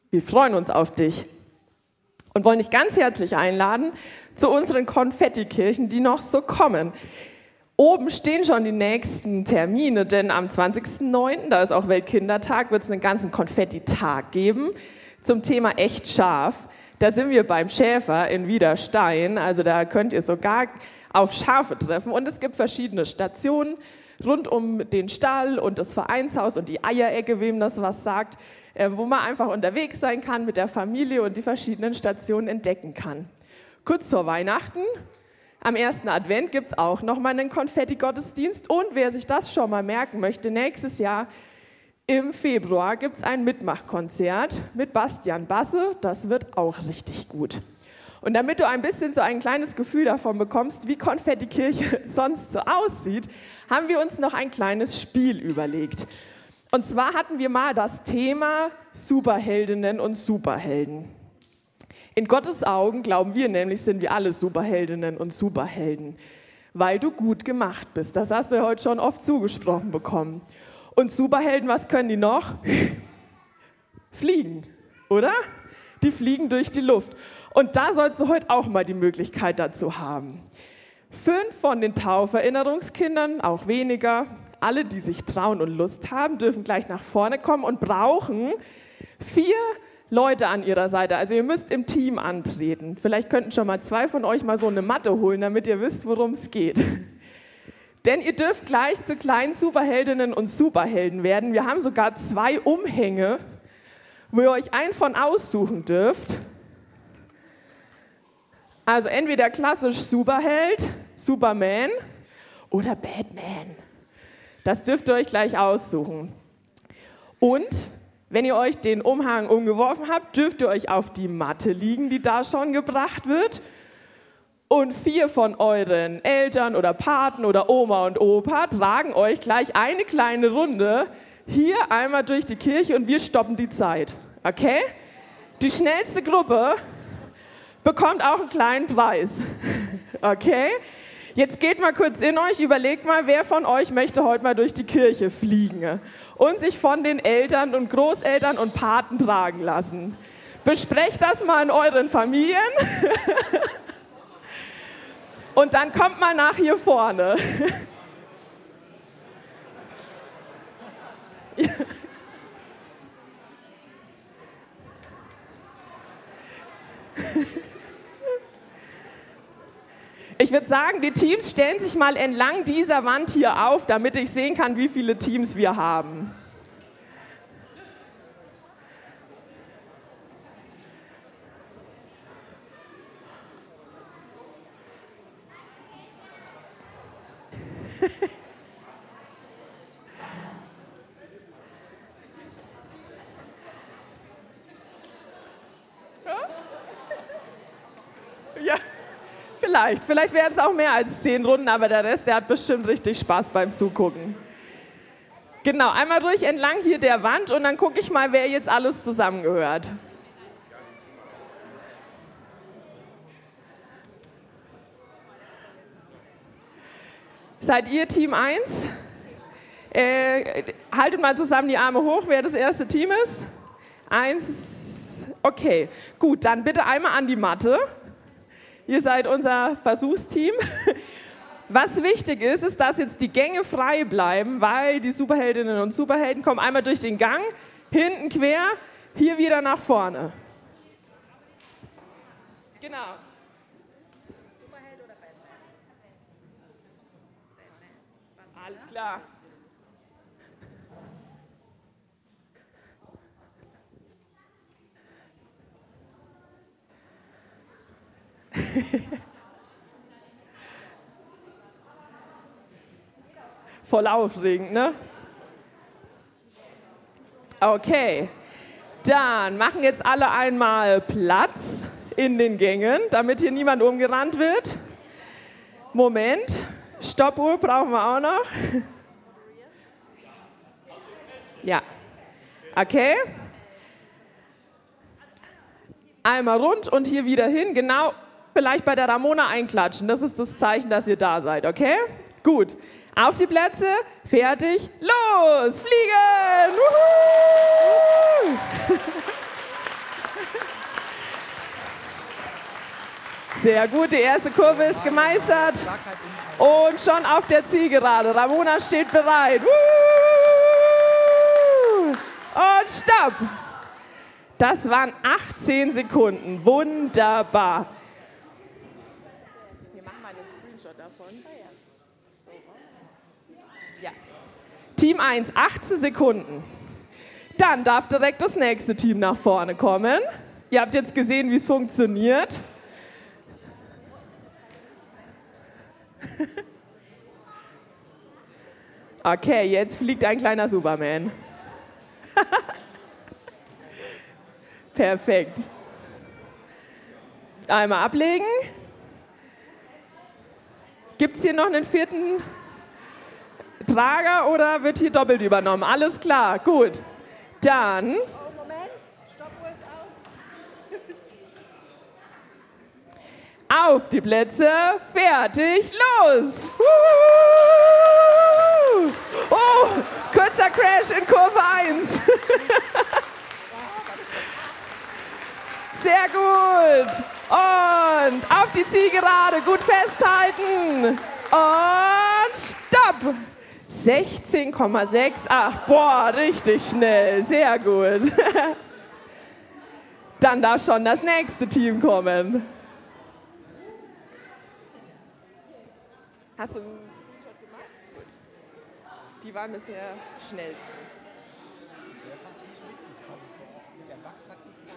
S9: Wir freuen uns auf dich und wollen dich ganz herzlich einladen zu unseren Konfettikirchen, die noch so kommen. Oben stehen schon die nächsten Termine, denn am 20.09., da ist auch Weltkindertag, wird es einen ganzen Konfettitag geben zum Thema echt scharf. Da sind wir beim Schäfer in Wiederstein, also da könnt ihr sogar auf Schafe treffen. Und es gibt verschiedene Stationen rund um den Stall und das Vereinshaus und die Eierecke, wem das was sagt, wo man einfach unterwegs sein kann mit der Familie und die verschiedenen Stationen entdecken kann. Kurz vor Weihnachten, am ersten Advent, gibt es auch nochmal einen Konfetti-Gottesdienst. Und wer sich das schon mal merken möchte, nächstes Jahr im Februar gibt es ein Mitmachkonzert mit Bastian Basse. Das wird auch richtig gut. Und damit du ein bisschen so ein kleines Gefühl davon bekommst, wie Konfettikirche sonst so aussieht, haben wir uns noch ein kleines Spiel überlegt. Und zwar hatten wir mal das Thema Superheldinnen und Superhelden. In Gottes Augen, glauben wir nämlich, sind wir alle Superheldinnen und Superhelden, weil du gut gemacht bist. Das hast du ja heute schon oft zugesprochen bekommen. Und Superhelden, was können die noch? Fliegen, oder? Die fliegen durch die Luft. Und da sollst du heute auch mal die Möglichkeit dazu haben. 5 von den Tauferinnerungskindern, auch weniger, alle, die sich trauen und Lust haben, dürfen gleich nach vorne kommen und brauchen 4 Leute an ihrer Seite. Also ihr müsst im Team antreten. Vielleicht könnten schon mal 2 von euch mal so eine Matte holen, damit ihr wisst, worum es geht. Denn ihr dürft gleich zu kleinen Superheldinnen und Superhelden werden. Wir haben sogar 2 Umhänge, wo ihr euch einen von aussuchen dürft. Also entweder klassisch Superheld, Superman oder Batman. Das dürft ihr euch gleich aussuchen. Und wenn ihr euch den Umhang umgeworfen habt, dürft ihr euch auf die Matte liegen, die da schon gebracht wird. Und 4 von euren Eltern oder Paten oder Oma und Opa tragen euch gleich eine kleine Runde hier einmal durch die Kirche und wir stoppen die Zeit. Okay? Die schnellste Gruppe bekommt auch einen kleinen Preis. Okay? Jetzt geht mal kurz in euch, überlegt mal, wer von euch möchte heute mal durch die Kirche fliegen und sich von den Eltern und Großeltern und Paten tragen lassen. Besprecht das mal in euren Familien. Und dann kommt mal nach hier vorne. Ich würde sagen, die Teams stellen sich mal entlang dieser Wand hier auf, damit ich sehen kann, wie viele Teams wir haben. Ja, vielleicht werden es auch mehr als 10 Runden, aber der Rest, der hat bestimmt richtig Spaß beim Zugucken. Genau, einmal ruhig entlang hier der Wand und dann gucke ich mal, wer jetzt alles zusammengehört. Seid ihr Team 1? Haltet mal zusammen die Arme hoch, wer das erste Team ist. 1, okay. Gut, dann bitte einmal an die Matte. Ihr seid unser Versuchsteam. Was wichtig ist, ist, dass jetzt die Gänge frei bleiben, weil die Superheldinnen und Superhelden kommen einmal durch den Gang, hinten quer, hier wieder nach vorne. Genau. Superheld oder Batman? Alles klar. Voll aufregend, ne? Okay, dann machen jetzt alle einmal Platz in den Gängen, damit hier niemand umgerannt wird. Moment, Stoppuhr brauchen wir auch noch. Ja, okay. Einmal rund und hier wieder hin, genau. Vielleicht bei der Ramona einklatschen, das ist das Zeichen, dass ihr da seid, okay? Gut, auf die Plätze, fertig, los, fliegen! Wuhu! Sehr gut, die erste Kurve ist gemeistert. Und schon auf der Zielgerade. Ramona steht bereit. Und stopp. Das waren 18 Sekunden. Wunderbar. Wir machen mal einen Screenshot davon. Ja. Team 1, 18 Sekunden. Dann darf direkt das nächste Team nach vorne kommen. Ihr habt jetzt gesehen, wie es funktioniert. Okay, jetzt fliegt ein kleiner Superman. Perfekt. Einmal ablegen. Gibt es hier noch einen vierten Trager oder wird hier doppelt übernommen? Alles klar, gut. Dann... Moment, Stoppuhr ist aus. Auf die Plätze, fertig, los! Oh, kurzer Crash in Kurve 1. Sehr gut. Und auf die Zielgerade, gut festhalten. Und stopp. 16,68. Boah, richtig schnell. Sehr gut. Dann darf schon das nächste Team kommen. Hast du einen Screenshot gemacht? Gut. Die waren bisher schnellsten. Der fast nicht mitgekommen. Der Max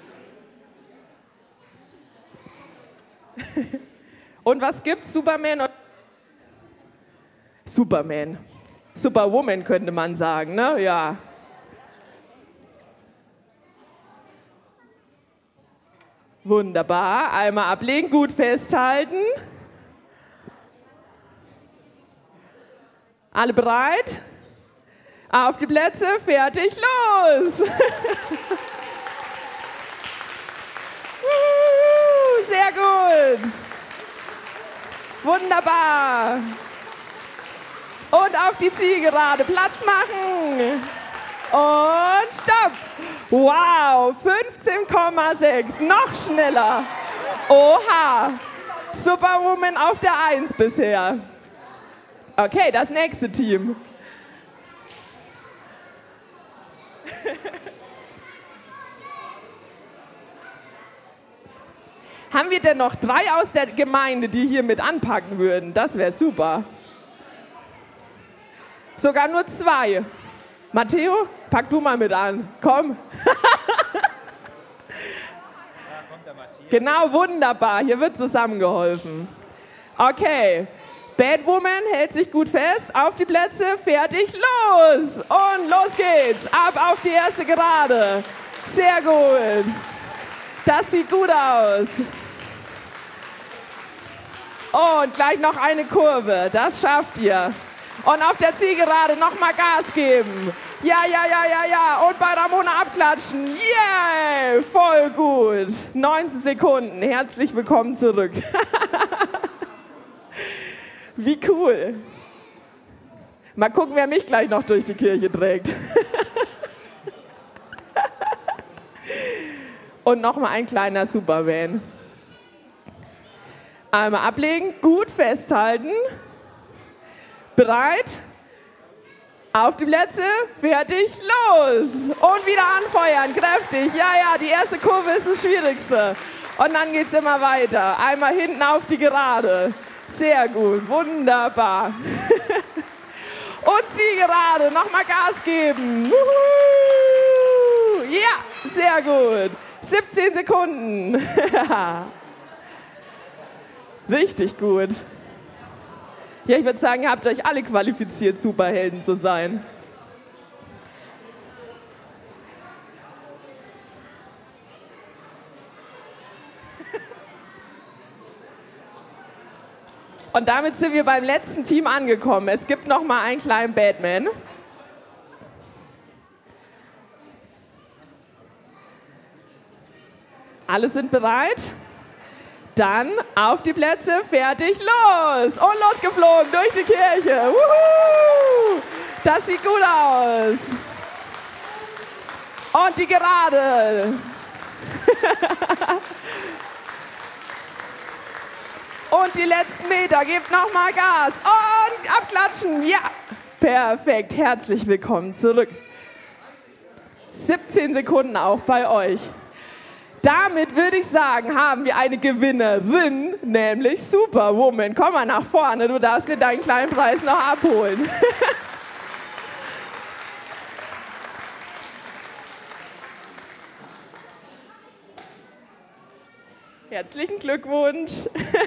S9: hat nicht. Und was gibt's? Superman und Superman. Superwoman könnte man sagen, ne? Ja. Wunderbar. Einmal ablegen, gut festhalten. Alle bereit? Auf die Plätze, fertig, los! Sehr gut! Wunderbar! Und auf die Zielgerade, Platz machen! Und stopp! Wow, 15,6, noch schneller! Oha! Superwoman auf der 1 bisher. Okay, das nächste Team. Haben wir denn noch 3 aus der Gemeinde, die hier mit anpacken würden? Das wäre super. Sogar nur 2. Matteo, pack du mal mit an. Komm.
S1: Da kommt der Matthias.
S9: Genau, wunderbar. Hier wird zusammengeholfen. Okay. Batwoman hält sich gut fest. Auf die Plätze, fertig, los! Und los geht's. Ab auf die erste Gerade. Sehr gut. Das sieht gut aus. Und gleich noch eine Kurve. Das schafft ihr. Und auf der Zielgerade nochmal Gas geben. Ja, ja, ja, ja, ja. Und bei Ramona abklatschen. Yeah! Voll gut. 19 Sekunden. Herzlich willkommen zurück. Wie cool. Mal gucken, wer mich gleich noch durch die Kirche trägt. Und nochmal ein kleiner Superman. Einmal ablegen, gut festhalten. Bereit? Auf die Plätze, fertig, los! Und wieder anfeuern, kräftig. Ja, ja, die erste Kurve ist das Schwierigste. Und dann geht es immer weiter. Einmal hinten auf die Gerade. Sehr gut, wunderbar. Und Zielgerade, nochmal Gas geben. Wuhu! Ja, sehr gut. 17 Sekunden. Richtig gut. Ja, ich würde sagen, ihr habt euch alle qualifiziert, Superhelden zu sein. Und damit sind wir beim letzten Team angekommen. Es gibt noch mal einen kleinen Batman. Alle sind bereit? Dann auf die Plätze, fertig, los! Und losgeflogen durch die Kirche. Wuhu! Das sieht gut aus. Und die Gerade. Und die letzten Meter, gebt nochmal Gas und abklatschen. Ja, perfekt. Herzlich willkommen zurück. 17 Sekunden auch bei euch. Damit würde ich sagen, haben wir eine Gewinnerin, nämlich Superwoman. Komm mal nach vorne, du darfst dir deinen kleinen Preis noch abholen. Herzlichen Glückwunsch.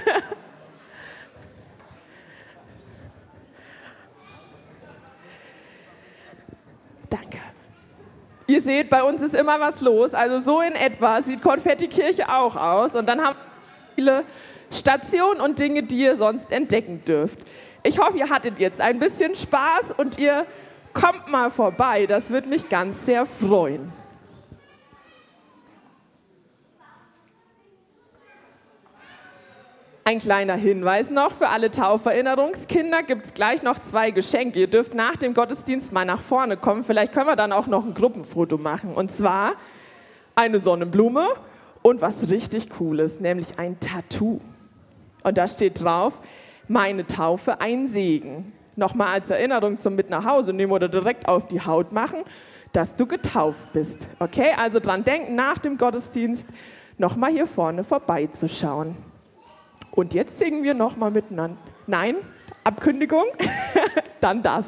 S9: Danke. Ihr seht, bei uns ist immer was los. Also so in etwa sieht Konfettikirche auch aus. Und dann haben wir viele Stationen und Dinge, die ihr sonst entdecken dürft. Ich hoffe, ihr hattet jetzt ein bisschen Spaß und ihr kommt mal vorbei. Das würde mich ganz sehr freuen. Ein kleiner Hinweis noch, für alle Tauferinnerungskinder gibt es gleich noch 2 Geschenke. Ihr dürft nach dem Gottesdienst mal nach vorne kommen. Vielleicht können wir dann auch noch ein Gruppenfoto machen. Und zwar eine Sonnenblume und was richtig Cooles, nämlich ein Tattoo. Und da steht drauf, meine Taufe, ein Segen. Nochmal als Erinnerung zum Mit nach Hause nehmen oder direkt auf die Haut machen, dass du getauft bist. Okay, also dran denken, nach dem Gottesdienst nochmal hier vorne vorbeizuschauen. Und jetzt singen wir nochmal miteinander. Nein, Abkündigung, dann das.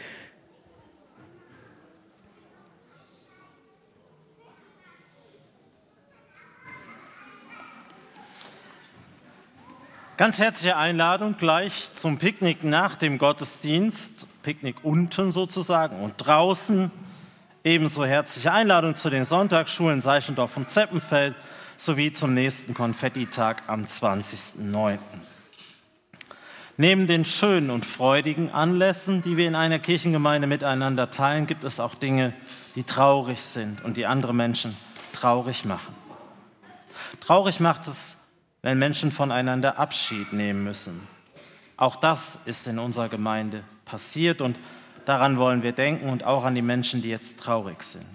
S2: Ganz herzliche Einladung gleich zum Picknick nach dem Gottesdienst. Picknick unten sozusagen und draußen. Ebenso herzliche Einladung zu den Sonntagsschulen Seichendorf und Zeppenfeld sowie zum nächsten Konfettitag am 20.09. Neben den schönen und freudigen Anlässen, die wir in einer Kirchengemeinde miteinander teilen, gibt es auch Dinge, die traurig sind und die andere Menschen traurig machen. Traurig macht es, wenn Menschen voneinander Abschied nehmen müssen. Auch das ist in unserer Gemeinde passiert und daran wollen wir denken und auch an die Menschen, die jetzt traurig sind.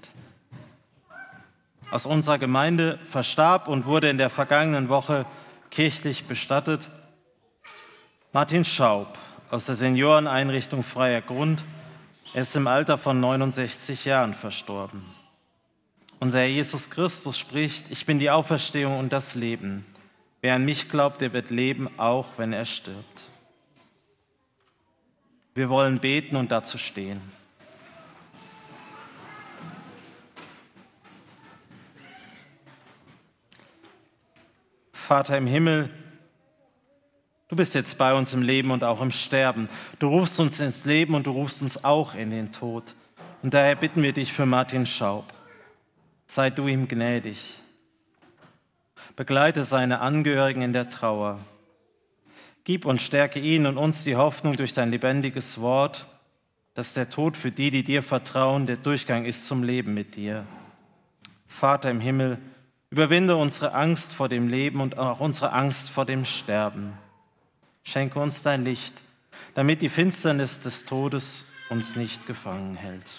S2: Aus unserer Gemeinde verstarb und wurde in der vergangenen Woche kirchlich bestattet Martin Schaub aus der Senioreneinrichtung Freier Grund. Er ist im Alter von 69 Jahren verstorben. Unser Herr Jesus Christus spricht, ich bin die Auferstehung und das Leben. Wer an mich glaubt, der wird leben, auch wenn er stirbt. Wir wollen beten und dazu stehen. Vater im Himmel, du bist jetzt bei uns im Leben und auch im Sterben. Du rufst uns ins Leben und du rufst uns auch in den Tod. Und daher bitten wir dich für Martin Schaub. Sei du ihm gnädig. Begleite seine Angehörigen in der Trauer. Gib und stärke ihn und uns die Hoffnung durch dein lebendiges Wort, dass der Tod für die, die dir vertrauen, der Durchgang ist zum Leben mit dir. Vater im Himmel, überwinde unsere Angst vor dem Leben und auch unsere Angst vor dem Sterben. Schenke uns dein Licht, damit die Finsternis des Todes uns nicht gefangen hält.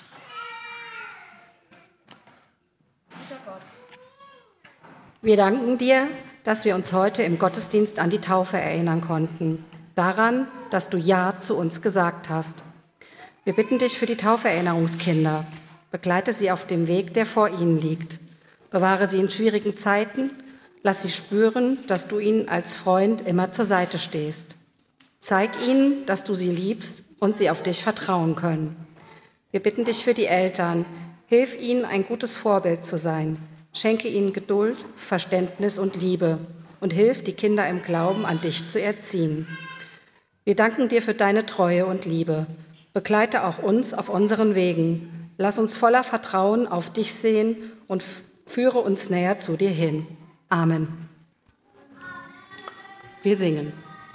S3: Wir danken dir, dass wir uns heute im Gottesdienst an die Taufe erinnern konnten. Daran, dass du Ja zu uns gesagt hast. Wir bitten dich für die Tauferinnerungskinder. Begleite sie auf dem Weg, der vor ihnen liegt. Bewahre sie in schwierigen Zeiten. Lass sie spüren, dass du ihnen als Freund immer zur Seite stehst. Zeig ihnen, dass du sie liebst und sie auf dich vertrauen können. Wir bitten dich für die Eltern. Hilf ihnen, ein gutes Vorbild zu sein. Schenke ihnen Geduld, Verständnis und Liebe und hilf, die Kinder im Glauben an dich zu erziehen. Wir danken dir für deine Treue und Liebe. Begleite auch uns auf unseren Wegen. Lass uns voller Vertrauen auf dich sehen und führe uns näher zu dir hin. Amen. Wir singen.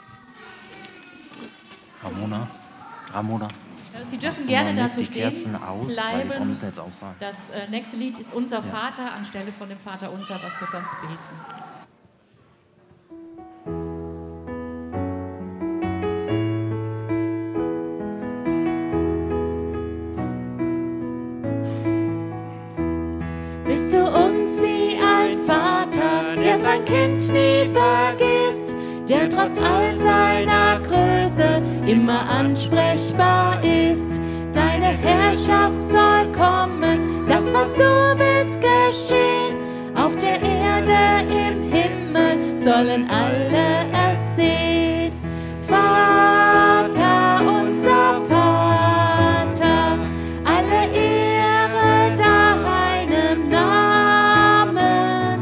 S2: Ramona.
S10: Sie dürfen gerne dazu
S2: die
S10: stehen,
S2: Kerzen aus,
S10: bleiben.
S2: Weil die müssen jetzt auch sein.
S10: Das nächste Lied ist Unser Vater anstelle von dem Vater Unser, was wir sonst beten.
S4: Bist du uns wie ein Vater, der sein Kind nie vergisst, der trotz all seiner Größe immer ansprechbar ist. Deine Herrschaft soll kommen, das, was du willst, geschehen. Auf der Erde, im Himmel sollen alle es sehen. Vater, unser Vater, alle Ehre deinem Namen.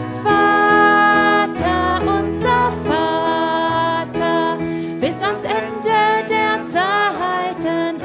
S4: Vater, unser Vater, bis ans Ende der Zeiten.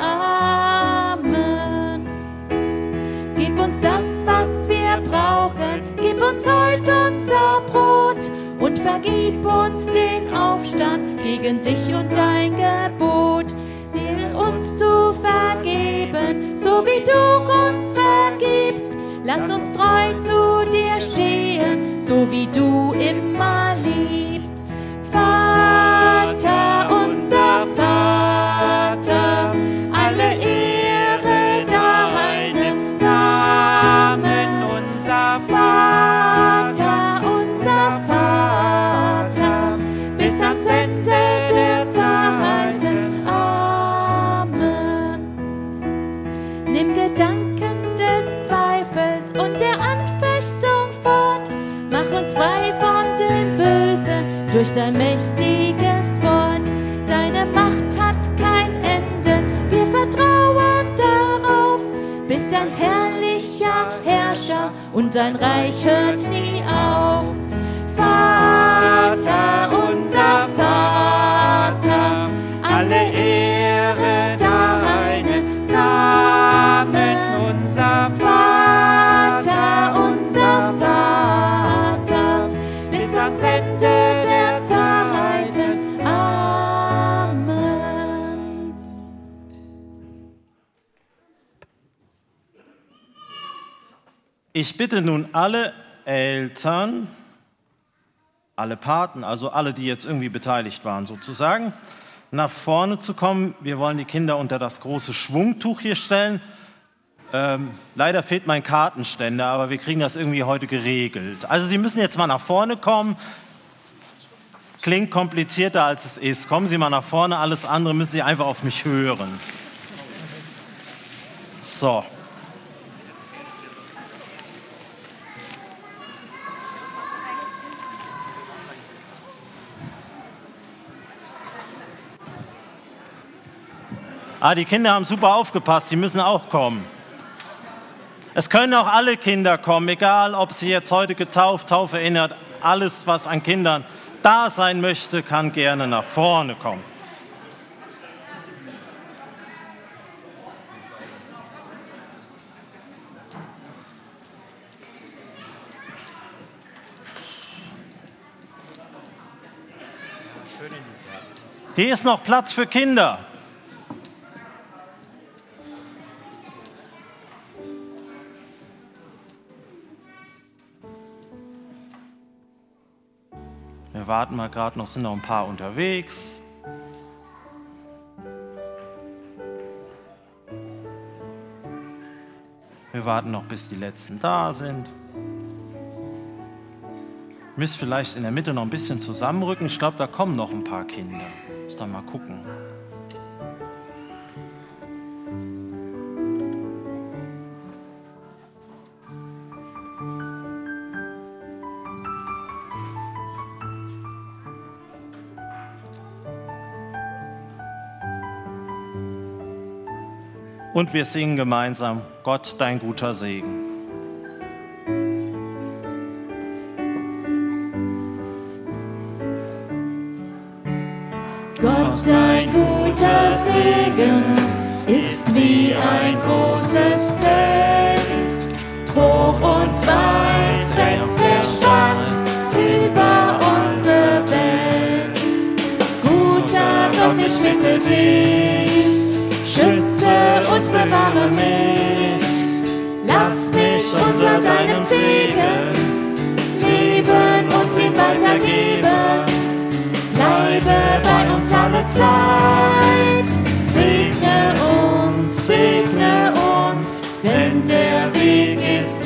S4: Amen. Gib uns das, was wir brauchen, gib uns heute unser Brot und vergib uns den Aufstand gegen dich und dein Gebot. Lehre uns zu vergeben, so wie du uns vergibst. Lass uns treu zu dir stehen, so wie du immer liebst. Vater, unser Vater, alle Ehre deinem Namen. Unser Vater, unser Vater, bis ans Ende der Zeiten. Amen. Nimm Gedanken des Zweifels und der Anfechtung fort. Mach uns frei von dem Bösen durch dein mächtiges Wort. Deine Macht hat kein Ende, wir vertrauen darauf. Bist ein herrlicher Herrscher und dein Reich hört nie auf. Vater, unser Vater, alle Ehre deinem Namen. Unser Vater, unser Vater, bis ans Ende der Zeiten. Amen.
S2: Ich bitte nun alle Eltern, alle Paten, also alle, die jetzt irgendwie beteiligt waren sozusagen, nach vorne zu kommen. Wir wollen die Kinder unter das große Schwungtuch hier stellen. Leider fehlt mein Kartenständer, aber wir kriegen das irgendwie heute geregelt. Also Sie müssen jetzt mal nach vorne kommen. Klingt komplizierter, als es ist. Kommen Sie mal nach vorne, alles andere müssen Sie einfach auf mich hören. So. Die Kinder haben super aufgepasst, sie müssen auch kommen. Es können auch alle Kinder kommen, egal ob sie jetzt heute getauft, Taufe erinnert, alles, was an Kindern da sein möchte, kann gerne nach vorne kommen. Hier ist noch Platz für Kinder. Wir warten mal gerade noch, sind noch ein paar unterwegs. Wir warten noch, bis die letzten da sind. Ihr müsst vielleicht in der Mitte noch ein bisschen zusammenrücken. Ich glaube, da kommen noch ein paar Kinder. Müsst ihr mal gucken. Und wir singen gemeinsam, Gott, dein guter Segen.
S4: Gott, dein guter Segen ist wie ein großes Zelt, hoch und weit festgespannt über unsere Welt. Guter Gott, ich bitte dich, schütze und bewahre mich, lass mich unter deinem Segen leben und ihn weitergeben. Bleibe bei uns alle Zeit, segne uns, denn der Weg ist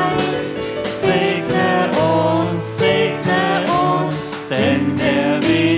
S4: weit. Segne uns, denn der Weg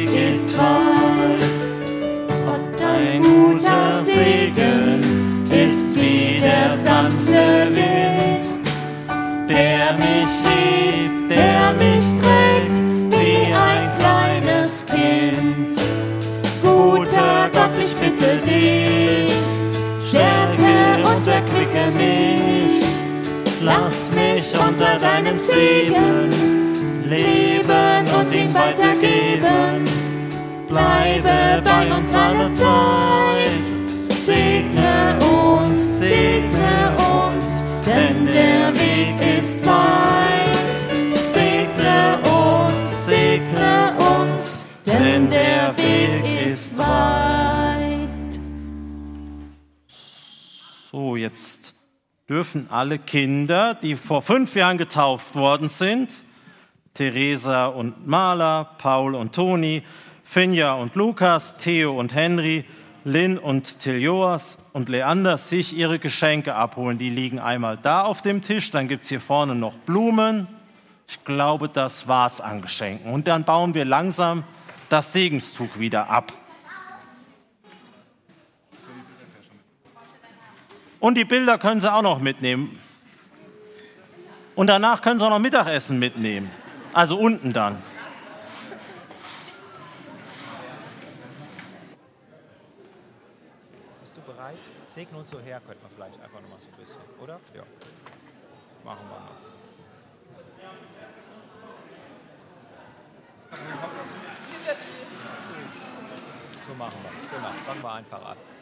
S2: der mich liebt, der mich trägt wie ein kleines Kind. Guter Gott, ich bitte dich, stärke und erquicke mich. Lass mich unter deinem Segen leben und ihn weitergeben. Bleibe bei uns alle Zeit. Segne uns, denn der Weg ist weit. Segne uns, denn der Weg ist weit. So, jetzt dürfen alle Kinder, die vor 5 Jahren getauft worden sind, Theresa und Marla, Paul und Toni, Finja und Lukas, Theo und Henry, Lynn und Tiljoas und Leander, sich ihre Geschenke abholen. Die liegen einmal da auf dem Tisch, dann gibt es hier vorne noch Blumen. Ich glaube, das war's an Geschenken. Und dann bauen wir langsam das Segenstuch wieder ab. Und die Bilder können Sie auch noch mitnehmen. Und danach können Sie auch noch Mittagessen mitnehmen. Also unten dann.
S1: Bist du bereit? Segne uns so her, könnte man vielleicht einfach noch mal so ein bisschen, oder? Ja. Machen wir noch. So machen wir es. Genau. Fangen wir einfach an.